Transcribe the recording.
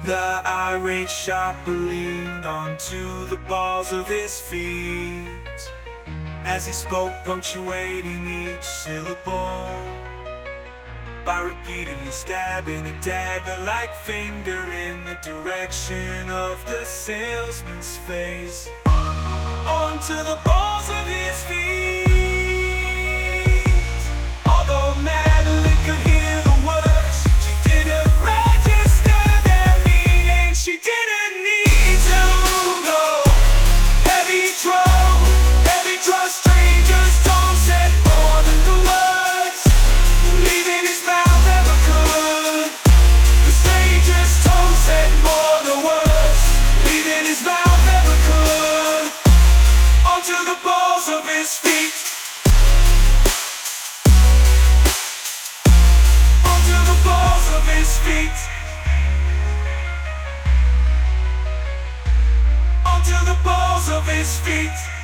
The irate shopper leaned onto the balls of his feet as he spoke, punctuating each syllable by repeatedly stabbing a dagger-like finger in the direction of the salesman's face. Onto the balls of his feet. Although Madeline could hear the words, she didn't register their meaning. She didn't need to go. Heavy trust, strangers don't said more than the words leaving his mouth ever could. The stranger's tone said more than words leaving his mouth ever could. Onto the balls of his feet. Onto the balls of his feet. Onto the balls of his feet.